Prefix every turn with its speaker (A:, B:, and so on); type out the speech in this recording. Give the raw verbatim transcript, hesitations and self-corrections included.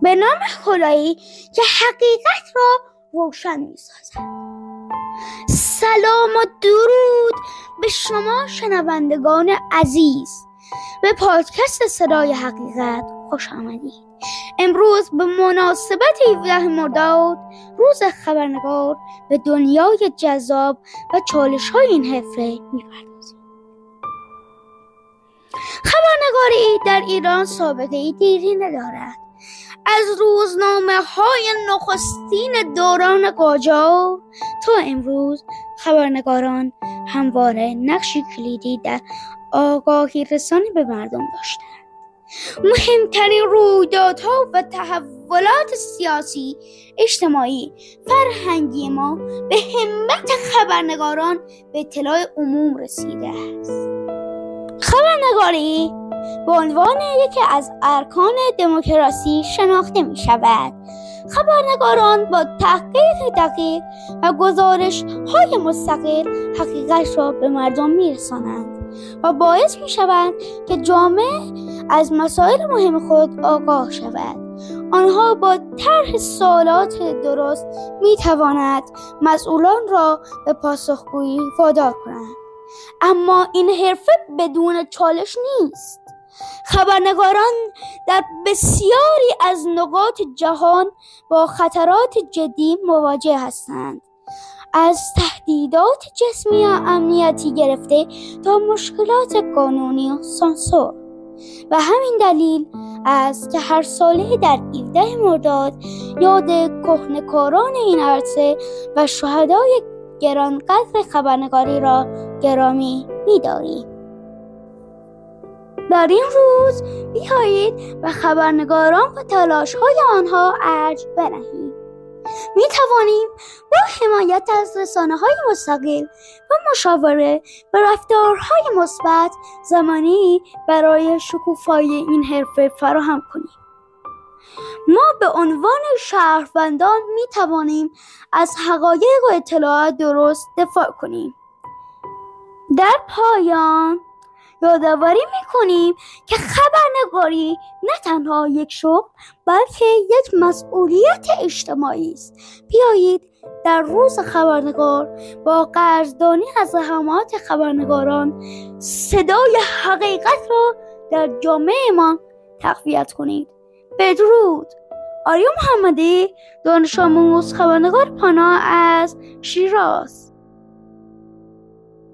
A: به نام خدایی که حقیقت را روشن می سازد. سلام و درود به شما شنوندگان عزیز، به پادکست صدای حقیقت خوش آمدید. امروز به مناسبت هفدهم مرداد روز خبرنگار به دنیای جذاب و چالش‌های این حرفه می‌پردازیم. خبرنگاری در ایران سابقه دیری ندارد. از روزنامه‌های نخستین دوران قاجار تا امروز خبرنگاران همواره نقشی کلیدی در آگاهی رسانی به مردم داشتند. مهمترین رویدادها و تحولات سیاسی، اجتماعی، فرهنگی ما به همت خبرنگاران به اطلاع عموم رسیده است. خبرنگاری به عنوان یکی از ارکان دموکراسی شناخته می شود. خبرنگاران با تحقیق دقیق و گزارش های مستقل حقیقت را به مردم می رسانند و باعث می شوند که جامعه از مسائل مهم خود آگاه شود. آنها با طرح سوالات درست می تواند مسئولان را به پاسخگویی وادار کنند. اما این حرفه بدون چالش نیست. خبرنگاران در بسیاری از نقاط جهان با خطرات جدی مواجه هستند، از تهدیدات جسمی و امنیتی گرفته تا مشکلات قانونی و سانسور. و همین دلیل است که هر ساله در هفدهم مرداد یاد کهنه‌کاران این عرصه و شهدای گرانقدر خبرنگاری را گرامی می‌داریم. در این روز بیایید به خبرنگاران و تلاش‌های آنها ارج بدهیم. می توانیم با حمایت از رسانه‌های مستقل و مشاوره به رفتارهای مثبت زمانی برای شکوفایی این حرفه فراهم کنیم. ما به عنوان شهروندان می توانیم از حقایق و اطلاعات درست دفاع کنیم. در پایان یادآوری می‌کنیم که خبرنگاری نه تنها یک شغل بلکه یک مسئولیت اجتماعی است. بیایید در روز خبرنگار با قدردانی از زحمات خبرنگاران صدای حقیقت را در جامعه ما تقویت کنید. بدرود. آریا محمدی، دانش آموز خبرنگار پانا از شیراز.